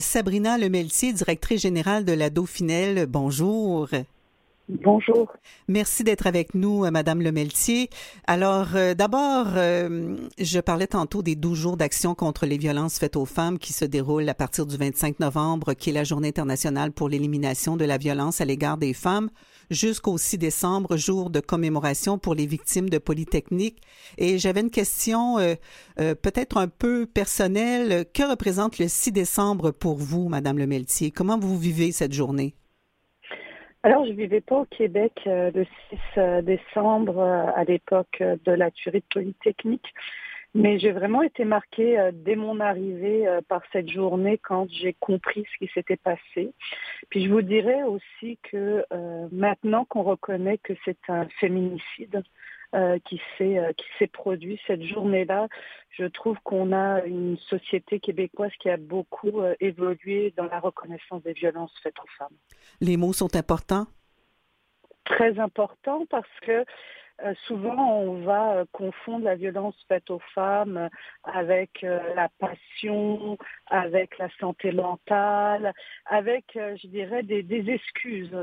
Sabrina Lemeltier, directrice générale de la Dauphinelle, bonjour. Bonjour. Merci d'être avec nous, Madame Lemeltier. Alors, d'abord, je parlais tantôt des 12 jours d'action contre les violences faites aux femmes qui se déroulent à partir du 25 novembre, qui est la Journée internationale pour l'élimination de la violence à l'égard des femmes, jusqu'au 6 décembre, jour de commémoration pour les victimes de Polytechnique. Et j'avais une question peut-être un peu personnelle. Que représente le 6 décembre pour vous, Madame Lemeltier? Comment vous vivez cette journée? Alors, je vivais pas au Québec le 6 décembre à l'époque de la tuerie de Polytechnique, mais j'ai vraiment été marquée dès mon arrivée par cette journée quand j'ai compris ce qui s'était passé. Puis je vous dirais aussi que maintenant qu'on reconnaît que c'est un féminicide qui s'est produit cette journée-là, je trouve qu'on a une société québécoise qui a beaucoup évolué dans la reconnaissance des violences faites aux femmes. Les mots sont importants? Très important parce que souvent on va confondre la violence faite aux femmes avec la passion, avec la santé mentale, avec, je dirais, des excuses,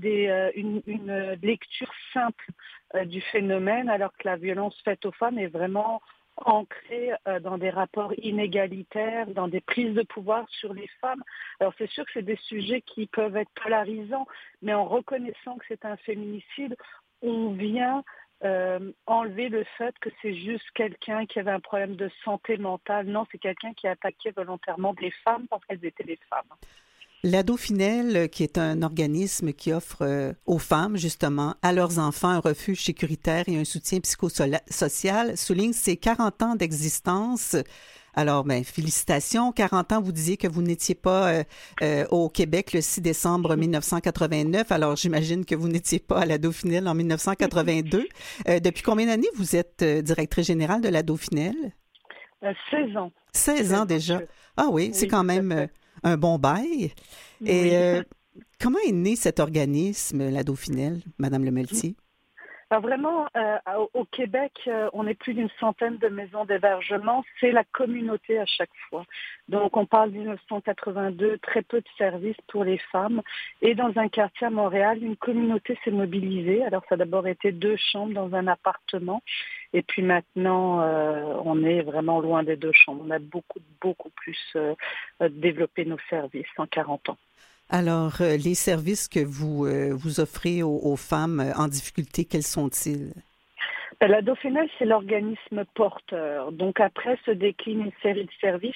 une lecture simple du phénomène, alors que la violence faite aux femmes est vraiment ancrée dans des rapports inégalitaires, dans des prises de pouvoir sur les femmes. Alors c'est sûr que c'est des sujets qui peuvent être polarisants, mais en reconnaissant que c'est un féminicide, on vient enlever le fait que c'est juste quelqu'un qui avait un problème de santé mentale. Non, c'est quelqu'un qui a attaqué volontairement des femmes parce qu'elles étaient des femmes. La Dauphinelle, qui est un organisme qui offre aux femmes, justement, à leurs enfants un refuge sécuritaire et un soutien psychosocial, souligne ses 40 ans d'existence. Alors, félicitations. 40 ans, vous disiez que vous n'étiez pas au Québec le 6 décembre 1989. Alors, j'imagine que vous n'étiez pas à la Dauphinelle en 1982. Depuis combien d'années vous êtes directrice générale de la Dauphinelle? 16 ans. 16 ans déjà. Ah oui, c'est quand même un bon bail. Et Oui. comment est né cet organisme, la Dauphinelle, Madame Lemeltier? Alors vraiment, au Québec, on est plus d'une centaine de maisons d'hébergement. C'est la communauté à chaque fois. Donc, on parle de 1982, très peu de services pour les femmes. Et dans un quartier à Montréal, une communauté s'est mobilisée. Alors, ça a d'abord été 2 chambres dans un appartement. Et puis maintenant, on est vraiment loin des 2 chambres. On a beaucoup plus développé nos services en 40 ans. Alors, les services que vous offrez aux femmes en difficulté, quels sont-ils? La Dauphinelle, c'est l'organisme porteur. Donc après se décline une série de services.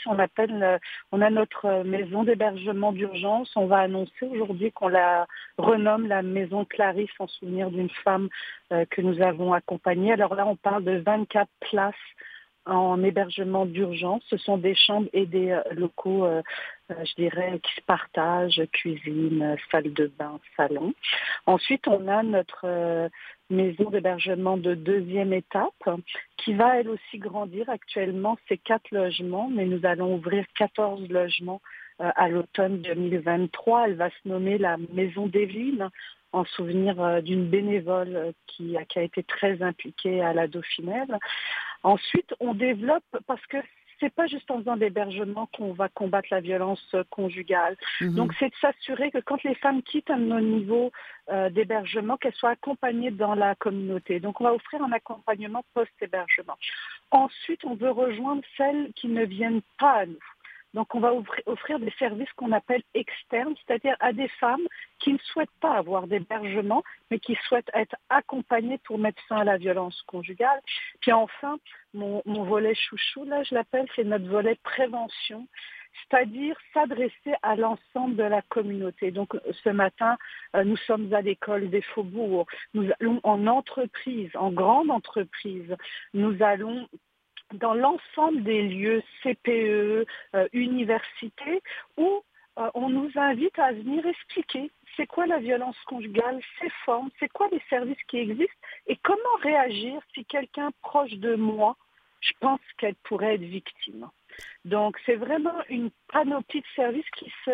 On a notre maison d'hébergement d'urgence. On va annoncer aujourd'hui qu'on la renomme la maison Clarisse en souvenir d'une femme que nous avons accompagnée. Alors là, on parle de 24 places en hébergement d'urgence. Ce sont des chambres et des locaux, je dirais, qui se partagent, cuisine, salle de bain, salon. Ensuite, on a notre maison d'hébergement de 2e étape qui va elle aussi grandir. Actuellement, c'est 4 logements, mais nous allons ouvrir 14 logements à l'automne 2023. Elle va se nommer la maison d'Evelyne en souvenir d'une bénévole qui a été très impliquée à la Dauphinelle. Ensuite, on développe parce que c'est pas juste en faisant l'hébergement qu'on va combattre la violence conjugale. Mm-hmm. Donc, c'est de s'assurer que quand les femmes quittent un de nos niveaux d'hébergement, qu'elles soient accompagnées dans la communauté. Donc, on va offrir un accompagnement post-hébergement. Ensuite, on veut rejoindre celles qui ne viennent pas à nous. Donc, on va offrir des services qu'on appelle externes, c'est-à-dire à des femmes qui ne souhaitent pas avoir d'hébergement, mais qui souhaitent être accompagnées pour mettre fin à la violence conjugale. Puis enfin, mon volet chouchou, là, je l'appelle, c'est notre volet prévention, c'est-à-dire s'adresser à l'ensemble de la communauté. Donc, ce matin, nous sommes à l'école des Faubourgs. Nous allons en entreprise, en grande entreprise. Nous allons dans l'ensemble des lieux CPE, universités, où on nous invite à venir expliquer c'est quoi la violence conjugale, ses formes, c'est quoi les services qui existent et comment réagir si quelqu'un proche de moi, je pense qu'elle pourrait être victime. Donc c'est vraiment une panoplie de services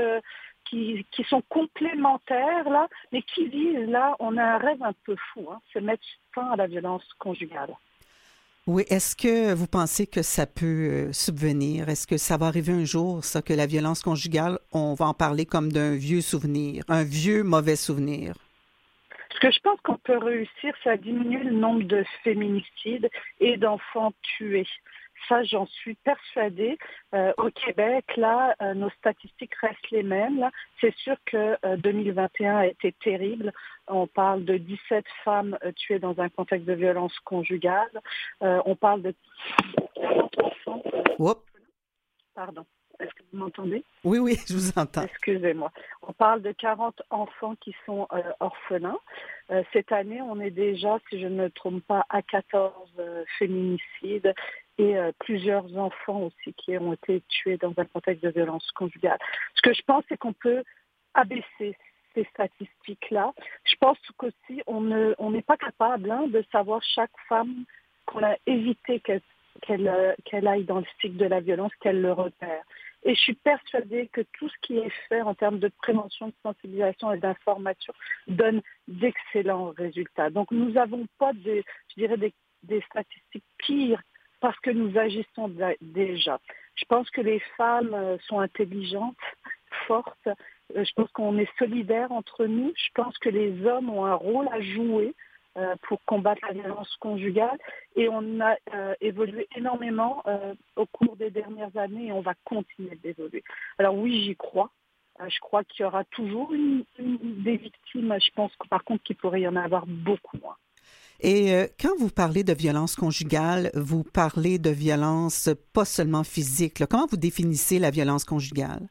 qui sont complémentaires là, mais qui visent là, on a un rêve un peu fou, c'est mettre fin à la violence conjugale. Oui, est-ce que vous pensez que ça peut subvenir? Est-ce que ça va arriver un jour, ça, que la violence conjugale, on va en parler comme d'un vieux souvenir, un vieux mauvais souvenir? Ce que je pense qu'on peut réussir, c'est à diminuer le nombre de féminicides et d'enfants tués. Ça, j'en suis persuadée. Au Québec, là, nos statistiques restent les mêmes. Là. C'est sûr que 2021 a été terrible. On parle de 17 femmes tuées dans un contexte de violence conjugale. On parle de 40 enfants. Oups. Pardon. Est-ce que vous m'entendez? Oui, oui, je vous entends. Excusez-moi. On parle de 40 enfants qui sont orphelins. Cette année, on est déjà, si je ne me trompe pas, à 14 féminicides et plusieurs enfants aussi qui ont été tués dans un contexte de violence conjugale. Ce que je pense, c'est qu'on peut abaisser ces statistiques-là. Je pense qu'aussi, on n'est pas capable de savoir chaque femme qu'on a évité qu'elle aille dans le cycle de la violence, qu'elle le repère. Et je suis persuadée que tout ce qui est fait en termes de prévention, de sensibilisation et d'information donne d'excellents résultats. Donc nous n'avons pas des statistiques pires parce que nous agissons déjà. Je pense que les femmes sont intelligentes, fortes. Je pense qu'on est solidaires entre nous. Je pense que les hommes ont un rôle à jouer pour combattre la violence conjugale. Et on a évolué énormément au cours des dernières années et on va continuer d'évoluer. Alors oui, j'y crois. Je crois qu'il y aura toujours des victimes. Je pense que, par contre qu'il pourrait y en avoir beaucoup moins. Et quand vous parlez de violence conjugale, vous parlez de violence pas seulement physique. Là. Comment vous définissez la violence conjugale?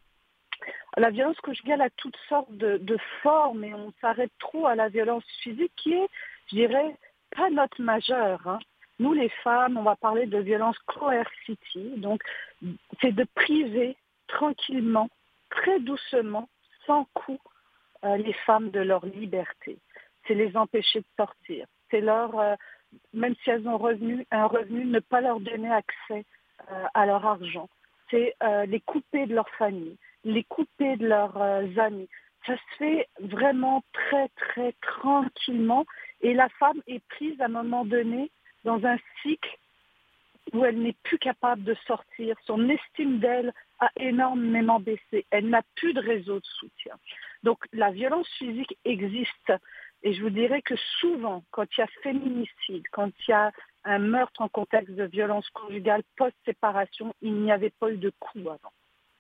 La violence conjugale a toutes sortes de formes et on s'arrête trop à la violence physique qui est, je dirais, pas notre majeure. Hein. Nous, les femmes, on va parler de violence coercitive. Donc, c'est de priver tranquillement, très doucement, sans coup, les femmes de leur liberté. C'est les empêcher de sortir. C'est même si elles ont un revenu, ne pas leur donner accès à leur argent. C'est les couper de leur famille, les couper de leurs amis. Ça se fait vraiment très, très tranquillement et la femme est prise à un moment donné dans un cycle où elle n'est plus capable de sortir. Son estime d'elle a énormément baissé. Elle n'a plus de réseau de soutien. Donc la violence physique existe. Et je vous dirais que souvent, quand il y a féminicide, quand il y a un meurtre en contexte de violence conjugale post-séparation, il n'y avait pas eu de coup avant.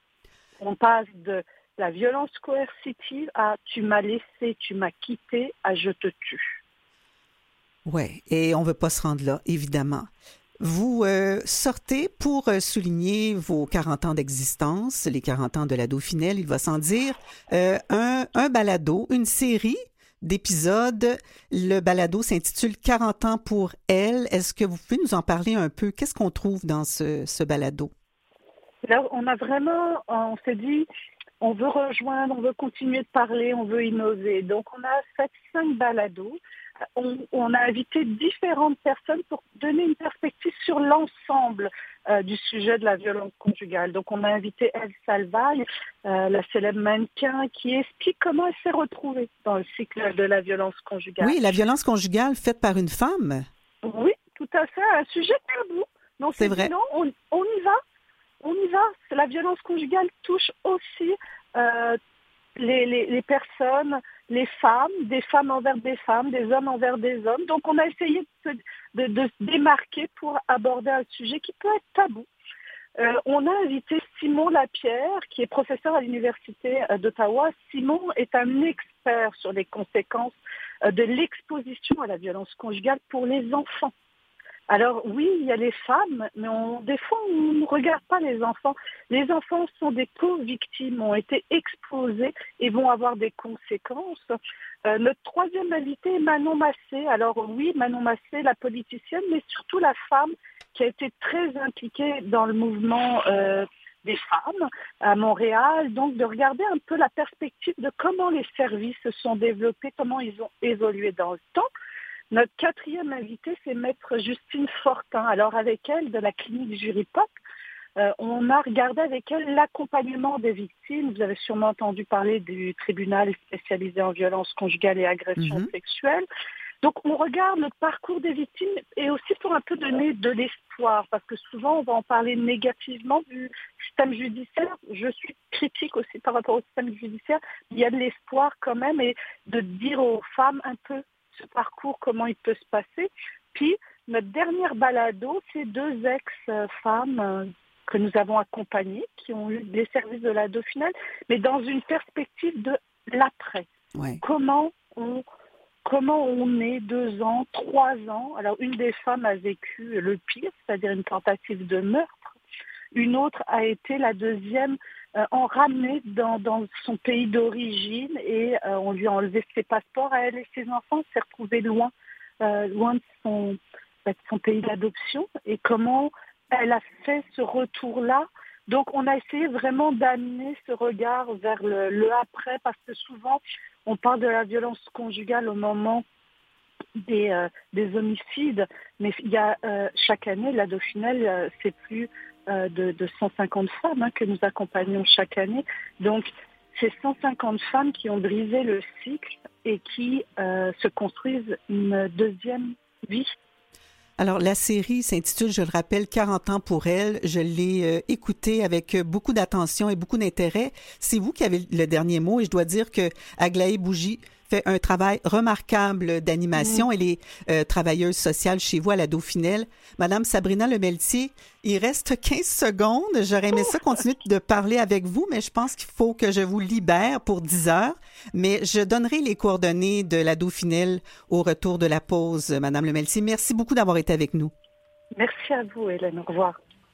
On passe de la violence coercitive à « tu m'as laissé, tu m'as quitté » à « je te tue ». Oui, et on ne veut pas se rendre là, évidemment. Vous sortez pour souligner vos 40 ans d'existence, les 40 ans de la Dauphinelle, il va sans dire, un balado, une série d'épisodes. Le balado s'intitule 40 ans pour elle. Est-ce que vous pouvez nous en parler un peu? Qu'est-ce qu'on trouve dans ce balado? Là, on s'est dit, on veut rejoindre, on veut continuer de parler, on veut innover. Donc, on a fait 5 balados. On a invité différentes personnes pour donner une perspective sur l'ensemble du sujet de la violence conjugale. Donc, on a invité Eve Salvaille, la célèbre mannequin, qui explique comment elle s'est retrouvée dans le cycle de la violence conjugale. Oui, la violence conjugale faite par une femme. Oui, tout à fait, un sujet tabou. Donc, c'est vrai. Non, on y va. On y va. La violence conjugale touche aussi les personnes, les femmes, des femmes envers des femmes, des hommes envers des hommes. Donc on a essayé de se démarquer pour aborder un sujet qui peut être tabou. On a invité Simon Lapierre, qui est professeur à l'Université d'Ottawa. Simon est un expert sur les conséquences de l'exposition à la violence conjugale pour les enfants. Alors oui, il y a les femmes, mais des fois on ne regarde pas les enfants. Les enfants sont des co-victimes, ont été exposés et vont avoir des conséquences. Notre troisième invité est Manon Massé. Alors oui, Manon Massé, la politicienne, mais surtout la femme qui a été très impliquée dans le mouvement des femmes à Montréal. Donc de regarder un peu la perspective de comment les services se sont développés, comment ils ont évolué dans le temps. Notre quatrième invitée, c'est maître Justine Fortin. Alors avec elle, de la clinique Juripop, on a regardé avec elle l'accompagnement des victimes. Vous avez sûrement entendu parler du tribunal spécialisé en violence conjugale et agression sexuelle. Donc, on regarde le parcours des victimes et aussi pour un peu donner de l'espoir, parce que souvent, on va en parler négativement du système judiciaire. Je suis critique aussi par rapport au système judiciaire. Il y a de l'espoir quand même et de dire aux femmes un peu ce parcours, comment il peut se passer. Puis, notre dernière balado, c'est 2 ex-femmes que nous avons accompagnées, qui ont eu des services de la Dauphinelle, mais dans une perspective de l'après. Ouais. Comment on est 2 ans, 3 ans. Alors, une des femmes a vécu le pire, c'est-à-dire une tentative de meurtre. Une autre a été la deuxième en ramenée dans son pays d'origine et on lui a enlevé ses passeports à elle et ses enfants, s'est retrouvée loin de son pays d'adoption. Et comment elle a fait ce retour-là. Donc, on a essayé vraiment d'amener ce regard vers le après, parce que souvent, on parle de la violence conjugale au moment des homicides, mais il y a chaque année, la Dauphinelle, c'est plus de 150 femmes que nous accompagnons chaque année. Donc, c'est 150 femmes qui ont brisé le cycle et qui se construisent une deuxième vie. Alors, la série s'intitule, je le rappelle, 40 ans pour elle. Je l'ai écoutée avec beaucoup d'attention et beaucoup d'intérêt. C'est vous qui avez le dernier mot et je dois dire que Aglaé Bougie fait un travail remarquable d'animation. Elle est travailleuse sociale chez vous à la Dauphinelle. Madame Sabrina Lemeltier, il reste 15 secondes. J'aurais aimé ça continuer de parler avec vous, mais je pense qu'il faut que je vous libère pour 10 heures. Mais je donnerai les coordonnées de la Dauphinelle au retour de la pause, Madame Lemeltier. Merci beaucoup d'avoir été avec nous. Merci à vous, Hélène. Au revoir.